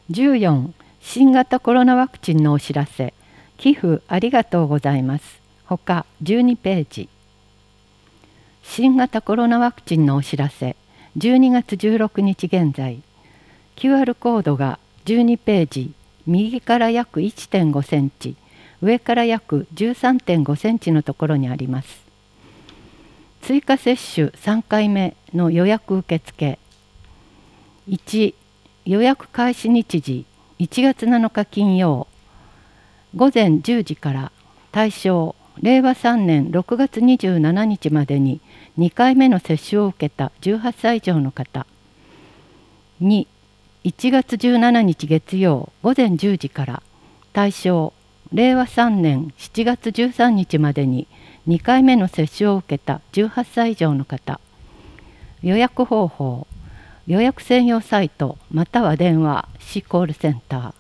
14、新型コロナワクチンのお知らせ。寄付ありがとうございます。ほか12ページ。新型コロナワクチンのお知らせ。12月16日現在。QR コードが12ページ、右から約 1.5 センチ、上から約 13.5 センチのところにあります。追加接種3回目の予約受付。1、予約開始日時1月7日金曜午前10時から、対象令和3年6月27日までに2回目の接種を受けた18歳以上の方。2、1月17日月曜午前10時から、対象令和3年7月13日までに2回目の接種を受けた18歳以上の方。予約方法、予約専用サイトまたは電話、市コールセンター。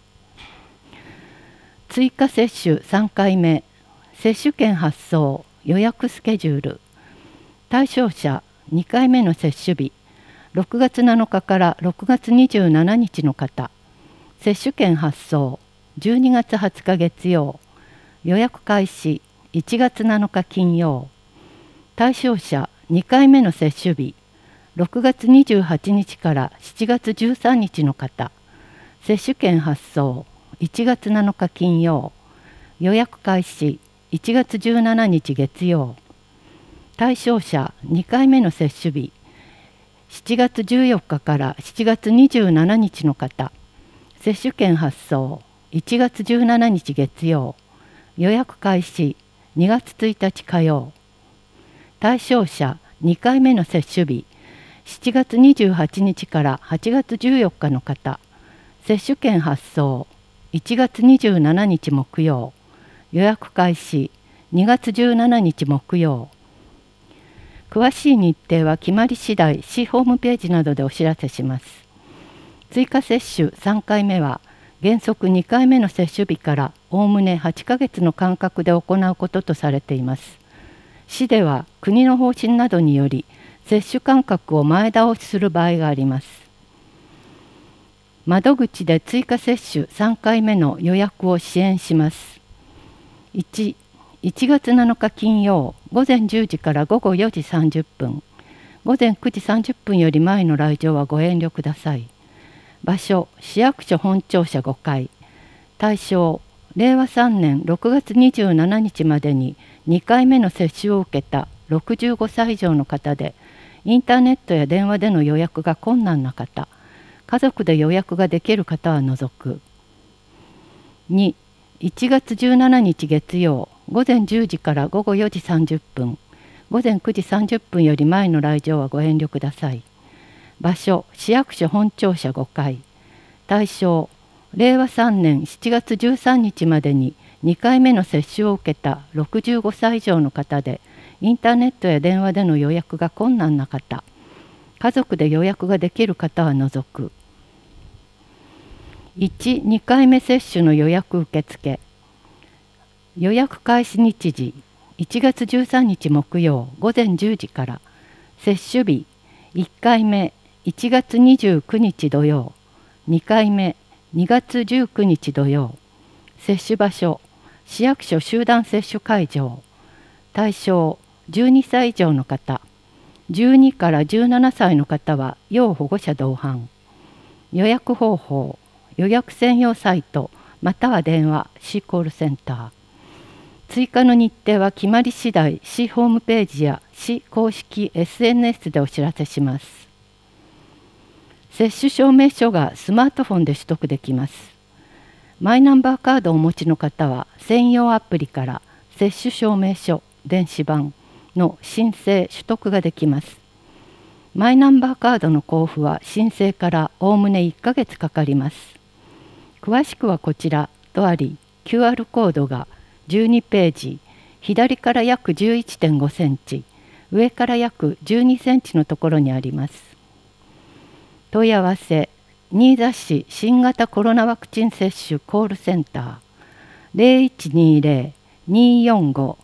追加接種3回目、接種券発送、予約スケジュール。対象者2回目の接種日、6月7日から6月27日の方。接種券発送、12月20日月曜。予約開始、1月7日金曜。対象者2回目の接種日、6月28日から7月13日の方。接種券発送、1月7日金曜。予約開始、1月17日月曜。対象者2回目の接種日、7月14日から7月27日の方。接種券発送、1月17日月曜。予約開始、2月1日火曜。対象者2回目の接種日、7月28日から8月14日の方。接種券発送、1月27日木曜。予約開始、2月17日木曜。詳しい日程は決まり次第、市ホームページなどでお知らせします。追加接種3回目は、原則2回目の接種日からおおむね8ヶ月の間隔で行うこととされています。市では国の方針などにより、接種間隔を前倒しする場合があります。窓口で追加接種3回目の予約を支援します。1、1月7日金曜午前10時から午後4時30分。午前9時30分より前の来場はご遠慮ください。場所、市役所本庁舎5階。対象、令和3年6月27日までに2回目の接種を受けた65歳以上の方で、インターネットや電話での予約が困難な方、家族で予約ができる方は除く。2、1月17日月曜午前10時から午後4時30分。午前9時30分より前の来場はご遠慮ください。場所、市役所本庁舎5階。対象、令和3年7月13日までに2回目の接種を受けた65歳以上の方で、インターネットや電話での予約が困難な方、家族で予約ができる方は除く。1、2回目接種の予約受付。予約開始日時、1月13日木曜午前10時から。接種日、1回目1月29日土曜、2回目2月19日土曜。接種場所、市役所集団接種会場。対象、12歳以上の方。12から17歳の方は要保護者同伴。予約方法、予約専用サイトまたは電話、市コールセンター。追加の日程は決まり次第、市ホームページや市公式 SNS でお知らせします。接種証明書がスマートフォンで取得できます。マイナンバーカードをお持ちの方は専用アプリから接種証明書電子版の申請取得ができます。マイナンバーカードの交付は申請からおおむね1ヶ月かかります。詳しくはこちらとあり、QR コードが12ページ、左から約 11.5 センチ、上から約12センチのところにあります。問い合わせ、新座市新型コロナワクチン接種コールセンター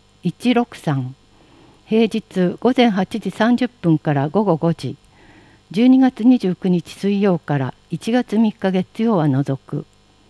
0120-245-163。平日午前8時30分から午後5時。 12月29日水曜から1月3日月曜は除く。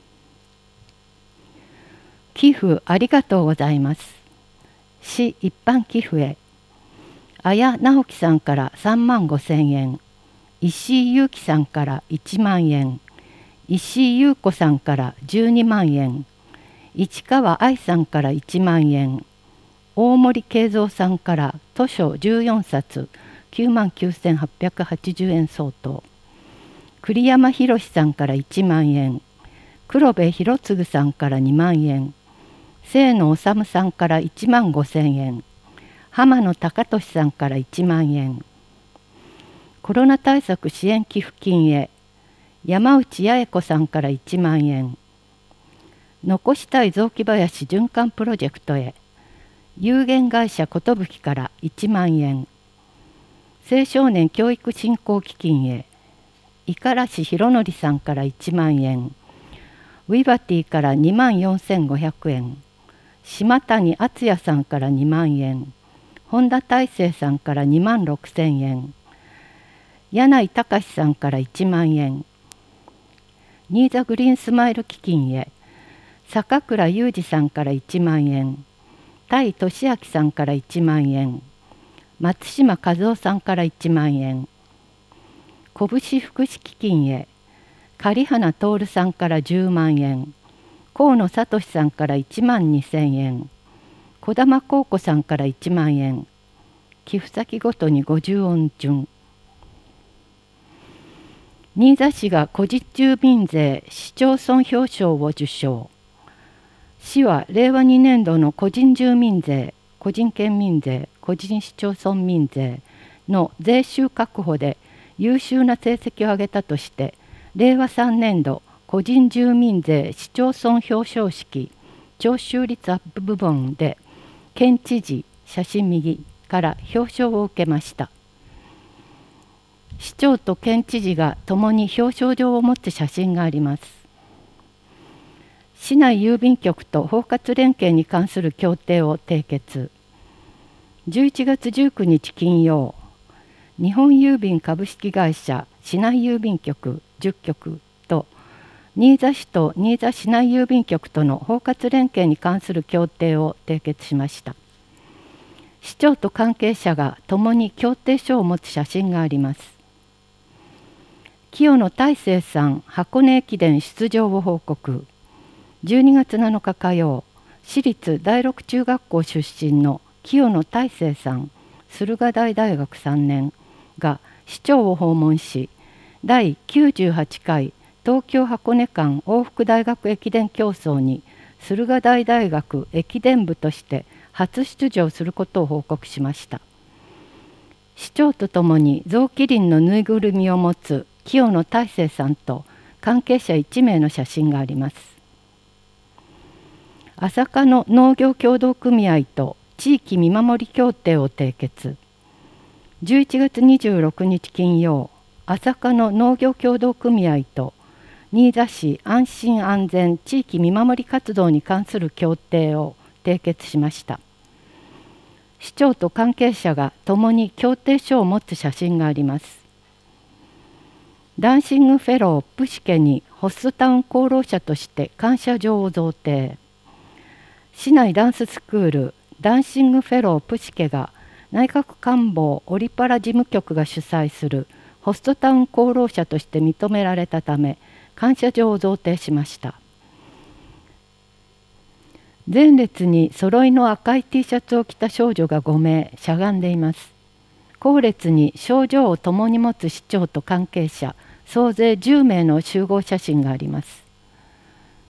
寄付ありがとうございます。市一般寄付へ。綾直樹さんから3万5千円、石井裕樹さんから1万円、石井優子さんから12万円、市川愛さんから1万円、大森慶三さんから図書14冊9万9880円相当、栗山博さんから1万円、黒部博次さんから2万円、清野治さんから1万5千円、浜野隆俊さんから1万円。コロナ対策支援寄付金へ。山内八重子さんから1万円。残したい雑木林循環プロジェクトへ。有限会社寿から1万円。青少年教育振興基金へ。五十嵐博則さんから1万円。ウィバティから2万4500円。島谷敦也さんから2万円。本田大成さんから2万6千円。柳井隆さんから1万円。ニーザグリーンスマイル基金へ。坂倉裕二さんから1万円。田井俊明さんから1万円。松島和夫さんから1万円。拳福祉基金へ。狩花徹さんから10万円。河野聡さんから1万2千円。児玉幸子さんから1万円。寄付先ごとに50音順。新座市が個人住民税市町村表彰を受賞。市は令和2年度の個人住民税、個人県民税、個人市町村民税の税収確保で優秀な成績を挙げたとして、令和3年度個人住民税市町村表彰式徴収率アップ部門で県知事写真右から表彰を受けました。市長と県知事が共に表彰状を持つ写真があります。市内郵便局と包括連携に関する協定を締結。11月19日金曜、日本郵便株式会社市内郵便局10局と新座市と新座市内郵便局との包括連携に関する協定を締結しました。市長と関係者が共に協定書を持つ写真があります。清野大成さん箱根駅伝出場を報告。12月7日火曜、私立第六中学校出身の清野大成さん、駿河台大学3年が市長を訪問し、第98回東京箱根間往復大学駅伝競争に駿河台大学駅伝部として初出場することを報告しました。市長とともに雑木林のぬいぐるみを持つ清野大成さんと関係者1名の写真があります。朝霞の農業協同組合と地域見守り協定を締結。11月26日金曜、朝霞の農業協同組合と新座市安心安全地域見守り活動に関する協定を締結しました。市長と関係者が共に協定書を持つ写真があります。ダンシングフェロープシケにホストタウン功労者として感謝状を贈呈。市内ダンススクールダンシングフェロープシケが内閣官房オリパラ事務局が主催するホストタウン功労者として認められたため感謝状を贈呈しました。前列に揃いの赤い T シャツを着た少女が5名しゃがんでいます。後列に賞状を共に持つ市長と関係者総勢10名の集合写真があります。